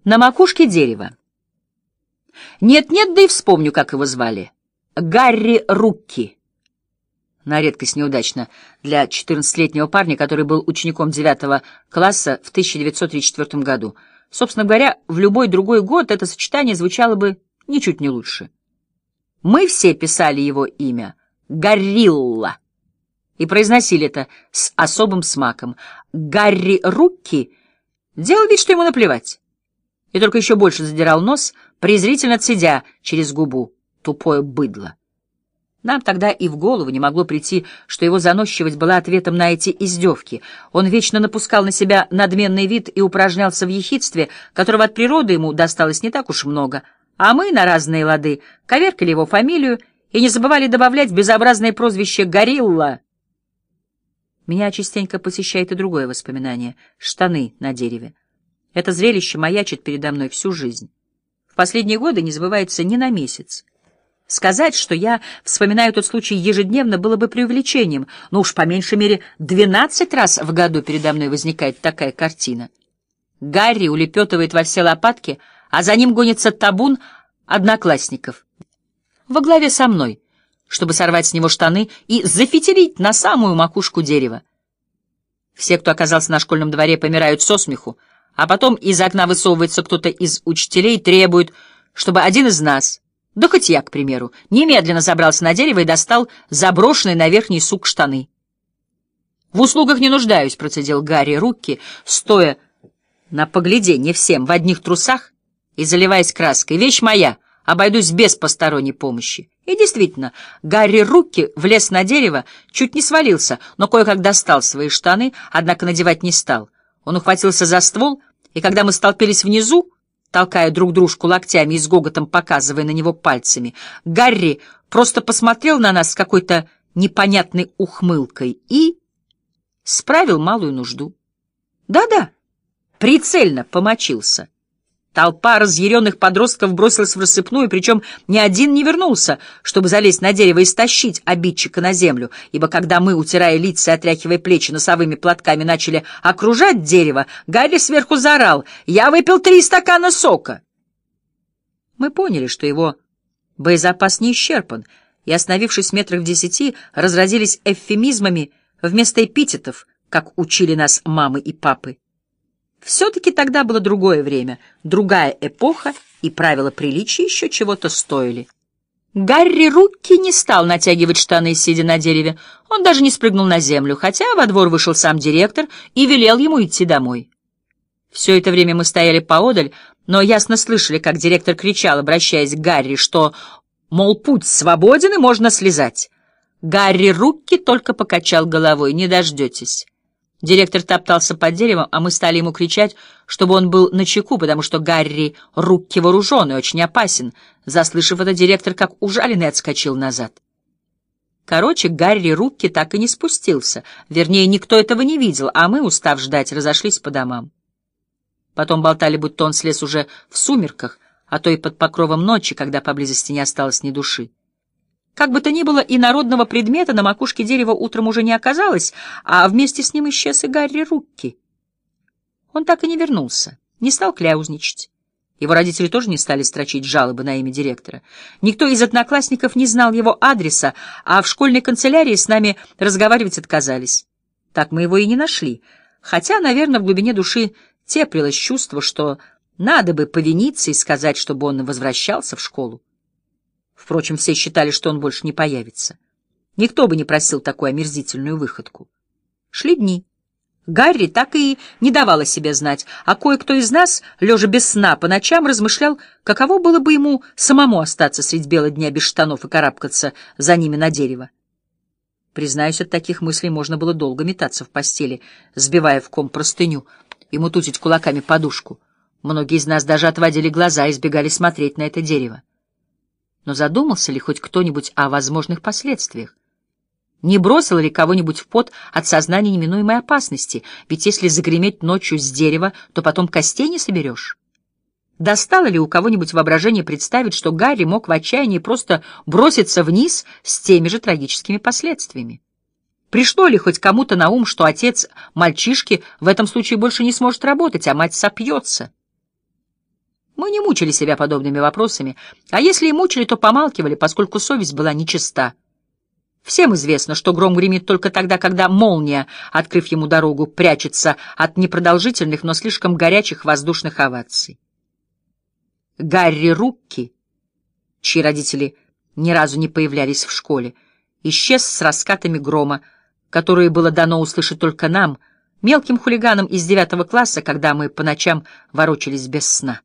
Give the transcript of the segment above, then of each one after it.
На макушке дерева. Нет-нет, да и вспомню, как его звали. Гарри Рукки. На редкость неудачно для 14-летнего парня, который был учеником 9 класса в 1934 году. Собственно говоря, в любой другой год это сочетание звучало бы ничуть не лучше. Мы все писали его имя Горилла и произносили это с особым смаком. Гарри Рукки делал вид, что ему наплевать, и только еще больше задирал нос, презрительно цедя через губу: тупое быдло. Нам тогда и в голову не могло прийти, что его заносчивость была ответом на эти издевки. Он вечно напускал на себя надменный вид и упражнялся в ехидстве, которого от природы ему досталось не так уж много, а мы на разные лады коверкали его фамилию и не забывали добавлять безобразное прозвище «Горилла». Меня частенько посещает и другое воспоминание — штаны на дереве. Это зрелище маячит передо мной всю жизнь. В последние годы не забывается ни на месяц. Сказать, что я вспоминаю тот случай ежедневно, было бы преувеличением, но уж по меньшей мере 12 раз в году передо мной возникает такая картина. Гарри улепетывает во все лопатки, а за ним гонится табун одноклассников во главе со мной, чтобы сорвать с него штаны и зафитилить на самую макушку дерева. Все, кто оказался на школьном дворе, помирают со смеху, а потом из окна высовывается кто-то из учителей и требует, чтобы один из нас, да хоть я, к примеру, немедленно забрался на дерево и достал заброшенный на верхний сук штаны. «В услугах не нуждаюсь», — процедил Гарри Рукки, стоя на погляденье всем в одних трусах и заливаясь краской. «Вещь моя, обойдусь без посторонней помощи». И действительно, Гарри Рукки влез на дерево, чуть не свалился, но кое-как достал свои штаны, однако надевать не стал. Он ухватился за ствол, и когда мы столпились внизу, толкая друг дружку локтями и с гоготом показывая на него пальцами, Гарри просто посмотрел на нас с какой-то непонятной ухмылкой и справил малую нужду. Да-да, прицельно помочился. Толпа разъяренных подростков бросилась в рассыпную, причем ни один не вернулся, чтобы залезть на дерево и стащить обидчика на землю, ибо когда мы, утирая лица и отряхивая плечи носовыми платками, начали окружать дерево, Гарри сверху заорал: «Я выпил 3 стакана сока!» Мы поняли, что его боезапас не исчерпан, и, остановившись в метрах в 10, разразились эвфемизмами вместо эпитетов, как учили нас мамы и папы. Все-таки тогда было другое время, другая эпоха, и правила приличия еще чего-то стоили. Гарри Рукки не стал натягивать штаны, сидя на дереве. Он даже не спрыгнул на землю, хотя во двор вышел сам директор и велел ему идти домой. Все это время мы стояли поодаль, но ясно слышали, как директор кричал, обращаясь к Гарри, что, мол, путь свободен и можно слезать. Гарри Рукки только покачал головой: «Не дождетесь». Директор топтался под деревом, а мы стали ему кричать, чтобы он был начеку, потому что Гарри Рукки вооружен и очень опасен. Заслышав это, директор как ужаленный отскочил назад. Короче, Гарри Рукки так и не спустился. Вернее, никто этого не видел, а мы, устав ждать, разошлись по домам. Потом болтали, будто он слез уже в сумерках, а то и под покровом ночи, когда поблизости не осталось ни души. Как бы то ни было, и народного предмета на макушке дерева утром уже не оказалось, а вместе с ним исчез и Гарри Рукки. Он так и не вернулся, не стал кляузничать. Его родители тоже не стали строчить жалобы на имя директора. Никто из одноклассников не знал его адреса, а в школьной канцелярии с нами разговаривать отказались. Так мы его и не нашли, хотя, наверное, в глубине души теплилось чувство, что надо бы повиниться и сказать, чтобы он возвращался в школу. Впрочем, все считали, что он больше не появится. Никто бы не просил такую омерзительную выходку. Шли дни. Гарри так и не давал о себе знать, а кое-кто из нас, лежа без сна по ночам, размышлял, каково было бы ему самому остаться средь бела дня без штанов и карабкаться за ними на дерево. Признаюсь, от таких мыслей можно было долго метаться в постели, сбивая в ком простыню и мутузить кулаками подушку. Многие из нас даже отводили глаза и избегали смотреть на это дерево. Но задумался ли хоть кто-нибудь о возможных последствиях? Не бросил ли кого-нибудь в пот от сознания неминуемой опасности? Ведь если загреметь ночью с дерева, то потом костей не соберешь. Достало ли у кого-нибудь воображение представить, что Гарри мог в отчаянии просто броситься вниз с теми же трагическими последствиями? Пришло ли хоть кому-то на ум, что отец мальчишки в этом случае больше не сможет работать, а мать сопьется? Мы не мучили себя подобными вопросами, а если и мучили, то помалкивали, поскольку совесть была нечиста. Всем известно, что гром гремит только тогда, когда молния, открыв ему дорогу, прячется от непродолжительных, но слишком горячих воздушных оваций. Гарри Рукки, чьи родители ни разу не появлялись в школе, исчез с раскатами грома, которые было дано услышать только нам, мелким хулиганам из 9 класса, когда мы по ночам ворочались без сна.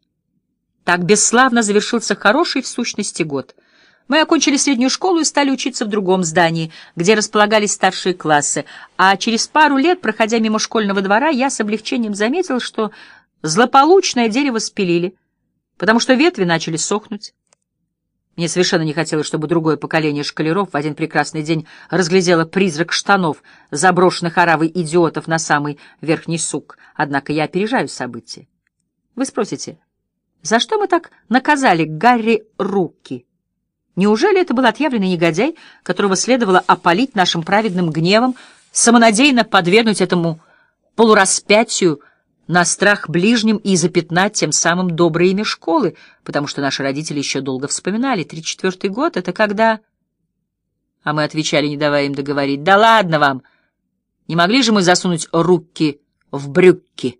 Так бесславно завершился хороший в сущности год. Мы окончили среднюю школу и стали учиться в другом здании, где располагались старшие классы, а через пару лет, проходя мимо школьного двора, я с облегчением заметил, что злополучное дерево спилили, потому что ветви начали сохнуть. Мне совершенно не хотелось, чтобы другое поколение школяров в один прекрасный день разглядело призрак штанов, заброшенных оравой идиотов на самый верхний сук. Однако я опережаю события. Вы спросите, за что мы так наказали Гарри Рукки? Неужели это был отъявленный негодяй, которого следовало опалить нашим праведным гневом, самонадеянно подвергнуть этому полураспятию на страх ближним и запятнать тем самым доброе имя школы, потому что наши родители еще долго вспоминали. 34-й год — это когда... А мы отвечали, не давая им договорить: «Да ладно вам! Не могли же мы засунуть руки в брюки?»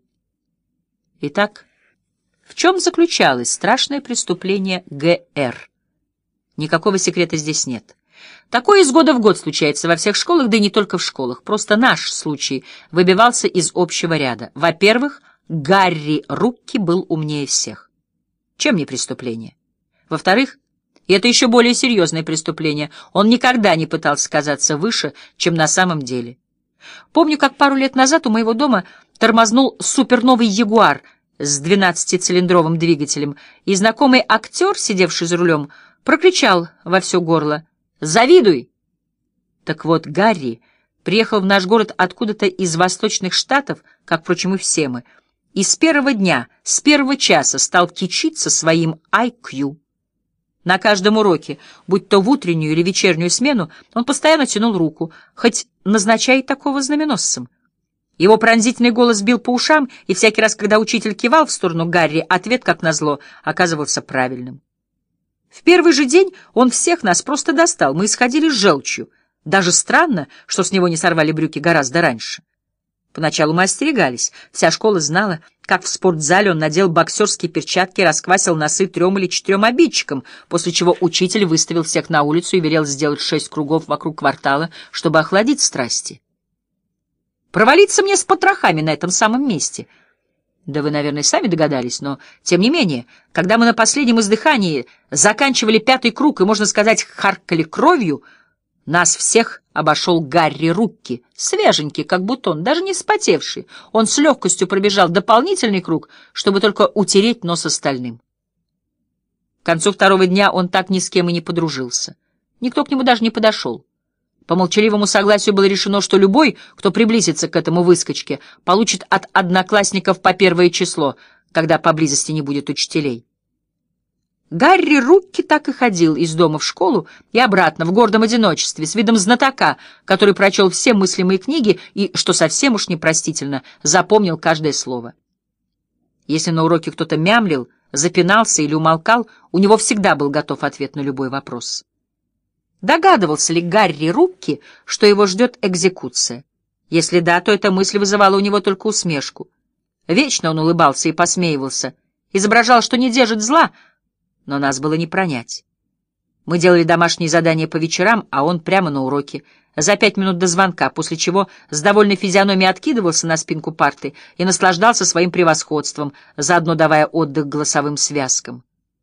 Итак, в чем заключалось страшное преступление Г.Р.? Никакого секрета здесь нет. Такое из года в год случается во всех школах, да и не только в школах. Просто наш случай выбивался из общего ряда. Во-первых, Гарри Рукки был умнее всех. Чем не преступление? Во-вторых, и это еще более серьезное преступление, он никогда не пытался казаться выше, чем на самом деле. Помню, как пару лет назад у моего дома тормознул суперновый Ягуар с 12-цилиндровым двигателем, и знакомый актер, сидевший за рулем, прокричал во все горло: «Завидуй!» Так вот, Гарри приехал в наш город откуда-то из восточных штатов, как, впрочем, и все мы, и с первого дня, с первого часа стал кичиться своим IQ. На каждом уроке, будь то в утреннюю или вечернюю смену, он постоянно тянул руку, хоть назначай такого знаменосцем. Его пронзительный голос бил по ушам, и всякий раз, когда учитель кивал в сторону Гарри, ответ, как назло, оказывался правильным. В первый же день он всех нас просто достал, мы исходили с желчью. Даже странно, что с него не сорвали брюки гораздо раньше. Поначалу мы остерегались, вся школа знала, как в спортзале он надел боксерские перчатки и расквасил носы 3 или 4 обидчикам, после чего учитель выставил всех на улицу и велел сделать 6 кругов вокруг квартала, чтобы охладить страсти. Провалиться мне с потрохами на этом самом месте. Да вы, наверное, сами догадались, но, тем не менее, когда мы на последнем издыхании заканчивали 5-й круг и, можно сказать, харкали кровью, нас всех обошел Гарри Рукки, свеженький, как бутон, даже не вспотевший. Он с легкостью пробежал дополнительный круг, чтобы только утереть нос остальным. К концу 2-го дня он так ни с кем и не подружился. Никто к нему даже не подошел. По молчаливому согласию было решено, что любой, кто приблизится к этому выскочке, получит от одноклассников по 1 число, когда поблизости не будет учителей. Гарри Рукки так и ходил из дома в школу и обратно в гордом одиночестве, с видом знатока, который прочел все мыслимые книги и, что совсем уж непростительно, запомнил каждое слово. Если на уроке кто-то мямлил, запинался или умолкал, у него всегда был готов ответ на любой вопрос. Догадывался ли Гарри Рукки, что его ждет экзекуция? Если да, то эта мысль вызывала у него только усмешку. Вечно он улыбался и посмеивался, изображал, что не держит зла, но нас было не пронять. Мы делали домашние задания по вечерам, а он прямо на уроке, за 5 минут до звонка, после чего с довольной физиономией откидывался на спинку парты и наслаждался своим превосходством, заодно давая отдых голосовым связкам.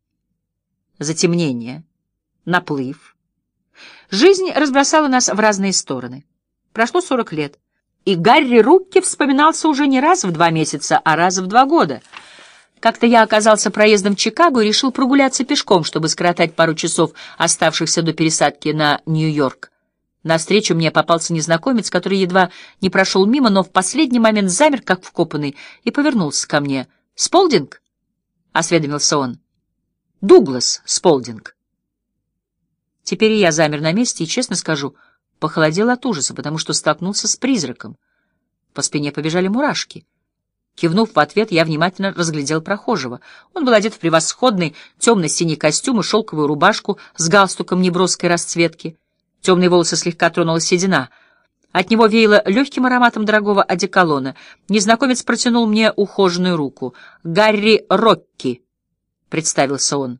Затемнение, наплыв. Жизнь разбросала нас в разные стороны. Прошло 40 лет, и Гарри Рукки вспоминался уже не раз в 2 месяца, а раз в 2 года. Как-то я оказался проездом в Чикаго и решил прогуляться пешком, чтобы скоротать пару часов, оставшихся до пересадки на Нью-Йорк. Навстречу мне попался незнакомец, который едва не прошел мимо, но в последний момент замер, как вкопанный, и повернулся ко мне. «Сполдинг?» — осведомился он. «Дуглас Сполдинг». Теперь и я замер на месте и, честно скажу, похолодел от ужаса, потому что столкнулся с призраком. По спине побежали мурашки. Кивнув в ответ, я внимательно разглядел прохожего. Он был одет в превосходный темно-синий костюм и шелковую рубашку с галстуком неброской расцветки. Темные волосы слегка тронула седина. От него веяло легким ароматом дорогого одеколона. Незнакомец протянул мне ухоженную руку. «Гарри Рокки», — представился он.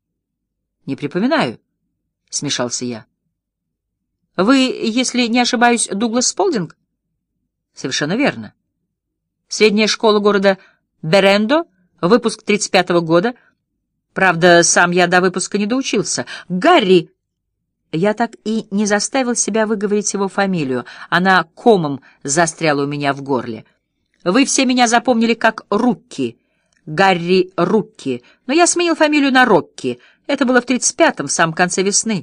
«Не припоминаю», — смешался я. «Вы, если не ошибаюсь, Дуглас Сполдинг?» «Совершенно верно. Средняя школа города Берендо, выпуск 35-го года. Правда, сам я до выпуска не доучился. Гарри!» Я так и не заставил себя выговорить его фамилию. Она комом застряла у меня в горле. «Вы все меня запомнили как Рукки, Гарри Рукки, но я сменил фамилию на Рокки. Это было в 35-м, в самом конце весны.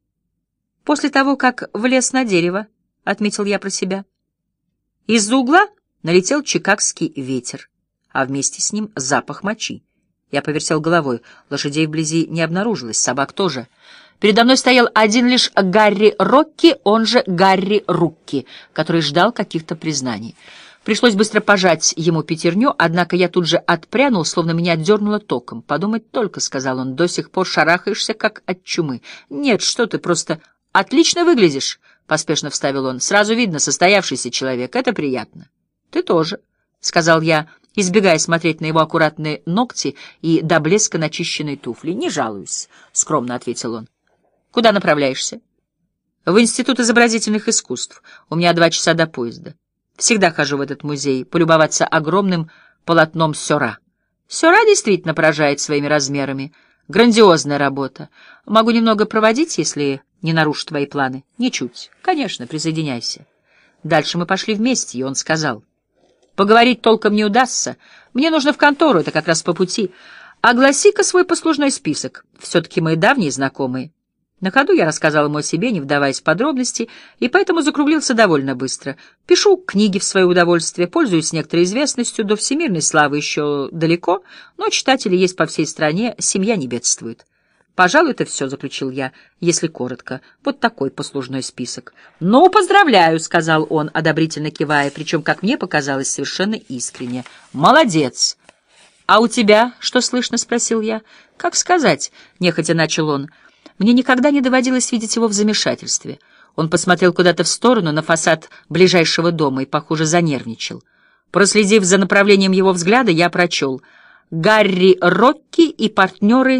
После того, как влез на дерево», — отметил я про себя. Из-за угла налетел чикагский ветер, а вместе с ним запах мочи. Я повертел головой. Лошадей вблизи не обнаружилось, собак тоже. Передо мной стоял один лишь Гарри Рокки, он же Гарри Рукки, который ждал каких-то признаний. Пришлось быстро пожать ему пятерню, однако я тут же отпрянул, словно меня отдернуло током. «Подумать только», — сказал он, — «до сих пор шарахаешься, как от чумы». «Нет, что ты, просто отлично выглядишь», — поспешно вставил он. «Сразу видно, состоявшийся человек, это приятно». «Ты тоже», — сказал я, избегая смотреть на его аккуратные ногти и до блеска начищенные туфли. «Не жалуюсь», — скромно ответил он. «Куда направляешься?» «В Институт изобразительных искусств. У меня 2 часа до поезда. Всегда хожу в этот музей, полюбоваться огромным полотном Сёра. Сёра действительно поражает своими размерами. Грандиозная работа. Могу немного проводить, если не нарушу твои планы». «Ничуть. Конечно, присоединяйся». Дальше мы пошли вместе, и он сказал: «Поговорить толком не удастся. Мне нужно в контору, это как раз по пути. Огласи-ка свой послужной список. Все-таки мы давние знакомые». На ходу я рассказал ему о себе, не вдаваясь в подробности, и поэтому закруглился довольно быстро. Пишу книги в свое удовольствие, пользуюсь некоторой известностью, до всемирной славы еще далеко, но читатели есть по всей стране, семья не бедствует. «Пожалуй, это все», — заключил я, если коротко. Вот такой послужной список. «Ну, поздравляю», — сказал он, одобрительно кивая, причем, как мне показалось, совершенно искренне. «Молодец». «А у тебя что слышно?» — спросил я. «Как сказать?» — нехотя начал он. Мне никогда не доводилось видеть его в замешательстве. Он посмотрел куда-то в сторону, на фасад ближайшего дома, и, похоже, занервничал. Проследив за направлением его взгляда, я прочел: «Гарри Рокки и партнеры,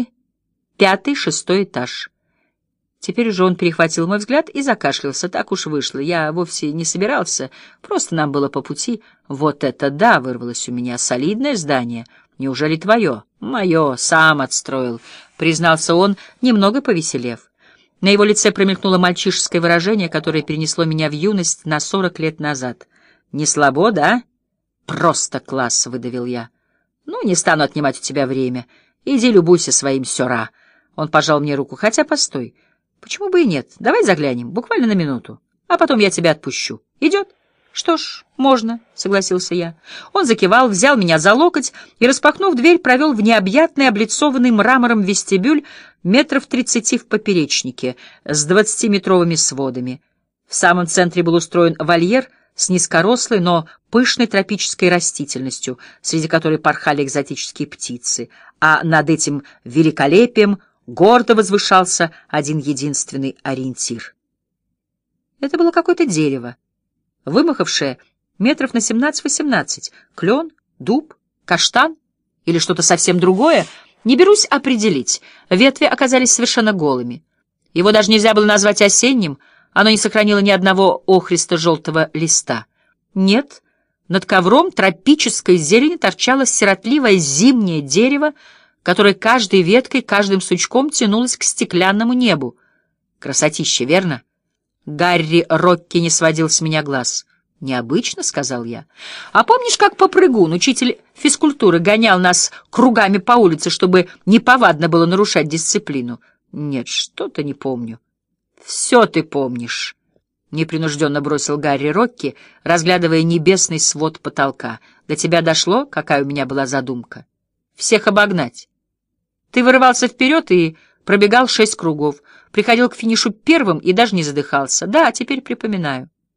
5-6 этаж». Теперь уже он перехватил мой взгляд и закашлялся. Так уж вышло. Я вовсе не собирался, просто нам было по пути. «Вот это да!» — вырвалось у меня. «Солидное здание. Неужели твое?» «Мое. Сам отстроил», — признался он, немного повеселев. На его лице промелькнуло мальчишеское выражение, которое перенесло меня в юность на 40 лет назад. «Не слабо, да?» «Просто класс», — выдавил я. «Ну, не стану отнимать у тебя время. Иди любуйся своим Сёра». Он пожал мне руку. «Хотя, постой. Почему бы и нет? Давай заглянем, буквально на минуту. А потом я тебя отпущу. Идет?» «Что ж, можно», — согласился я. Он закивал, взял меня за локоть и, распахнув дверь, провел в необъятный, облицованный мрамором вестибюль 30 метров в поперечнике с 20-метровыми сводами. В самом центре был устроен вольер с низкорослой, но пышной тропической растительностью, среди которой порхали экзотические птицы, а над этим великолепием гордо возвышался один единственный ориентир. Это было какое-то дерево, вымахавшее метров на 17-18, клен, дуб, каштан или что-то совсем другое, не берусь определить. Ветви оказались совершенно голыми. Его даже нельзя было назвать осенним, оно не сохранило ни одного охристо-желтого листа. Нет, над ковром тропической зелени торчало сиротливое зимнее дерево, которое каждой веткой, каждым сучком тянулось к стеклянному небу. Красотища, верно? Гарри Рокки не сводил с меня глаз. «Необычно», — сказал я. «А помнишь, как попрыгун, учитель физкультуры, гонял нас кругами по улице, чтобы неповадно было нарушать дисциплину?» «Нет, что-то не помню». «Все ты помнишь», — непринужденно бросил Гарри Рокки, разглядывая небесный свод потолка. «До тебя дошло, какая у меня была задумка? Всех обогнать. Ты вырывался вперед и пробегал 6 кругов, приходил к финишу первым и даже не задыхался. Да, теперь припоминаю.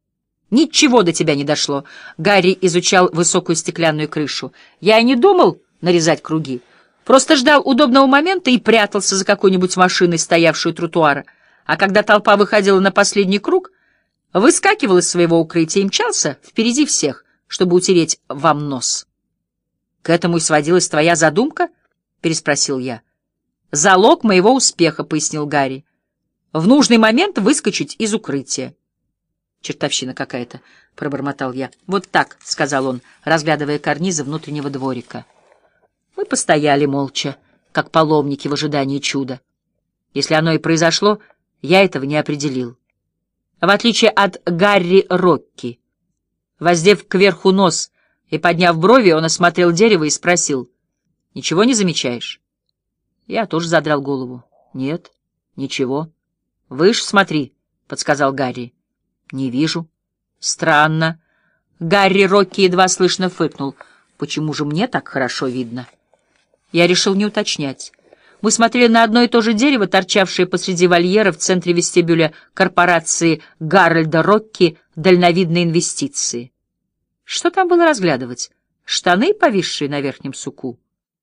Ничего до тебя не дошло. Гарри изучал высокую стеклянную крышу. Я и не думал нарезать круги. Просто ждал удобного момента и прятался за какой-нибудь машиной, стоявшей у тротуара. А когда толпа выходила на последний круг, выскакивал из своего укрытия и мчался впереди всех, чтобы утереть вам нос. — К этому и сводилась твоя задумка? — переспросил я. — Залог моего успеха, — пояснил Гарри. — В нужный момент выскочить из укрытия. — Чертовщина какая-то, — пробормотал я. — Вот так, — сказал он, разглядывая карнизы внутреннего дворика. Мы постояли молча, как паломники в ожидании чуда. Если оно и произошло, я этого не определил. В отличие от Гарри Рокки, воздев кверху нос и подняв брови, он осмотрел дерево и спросил: «Ничего не замечаешь?» Я тоже задрал голову. «Нет, ничего». «Выше смотри», — подсказал Гарри. «Не вижу». «Странно». Гарри Рокки едва слышно фыркнул. «Почему же мне так хорошо видно?» Я решил не уточнять. Мы смотрели на одно и то же дерево, торчавшее посреди вольера в центре вестибюля корпорации Гарольда Рокки «Дальновидные инвестиции». Что там было разглядывать? Штаны, повисшие на верхнем суку?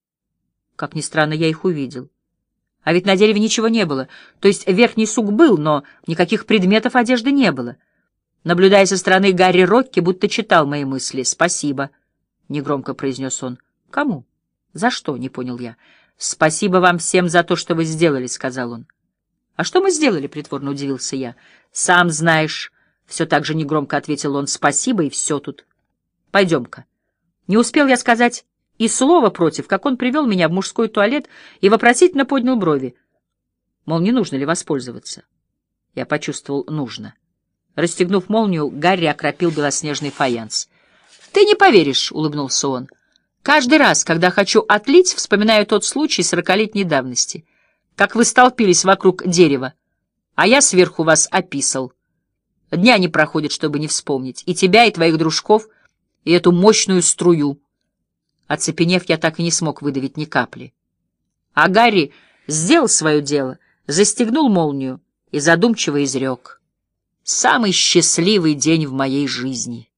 Как ни странно, я их увидел. А ведь на дереве ничего не было. То есть верхний сук был, но никаких предметов одежды не было. Наблюдая со стороны, Гарри Рокки будто читал мои мысли. «Спасибо», — негромко произнес он. «Кому? За что?» — не понял я. «Спасибо вам всем за то, что вы сделали», — сказал он. «А что мы сделали?» — притворно удивился я. «Сам знаешь», — все так же негромко ответил он. «Спасибо, и все тут. Пойдем-ка». Не успел я сказать и слова против, как он привел меня в мужской туалет и вопросительно поднял брови. Мол, не нужно ли воспользоваться? Я почувствовал нужно. Расстегнув молнию, Гарри окропил белоснежный фаянс. «Ты не поверишь», — улыбнулся он. «Каждый раз, когда хочу отлить, вспоминаю тот случай 40-летней давности, как вы столпились вокруг дерева, а я сверху вас описал. Дня не проходит, чтобы не вспомнить, и тебя, и твоих дружков, и эту мощную струю». Оцепенев, я так и не смог выдавить ни капли. А Гарри сделал свое дело, застегнул молнию и задумчиво изрек: «Самый счастливый день в моей жизни».